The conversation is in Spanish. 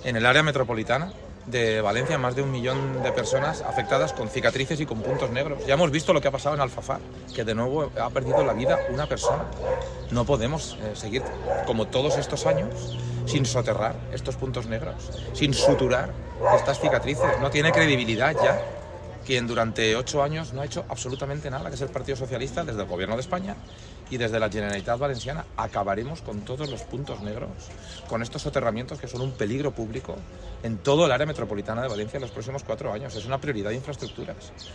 en el área metropolitana de Valencia, más de 1 millón de personas afectadas con cicatrices y con puntos negros. Ya hemos visto lo que ha pasado en Alfafar, que de nuevo ha perdido la vida una persona. No podemos seguir como todos estos años sin soterrar estos puntos negros, sin suturar estas cicatrices. No tiene credibilidad ya quien durante 8 años no ha hecho absolutamente nada, que es el Partido Socialista, desde el Gobierno de España y desde la Generalitat Valenciana. Acabaremos con todos los puntos negros, con estos soterramientos que son un peligro público en todo el área metropolitana de Valencia en los próximos 4 años. Es una prioridad de infraestructuras.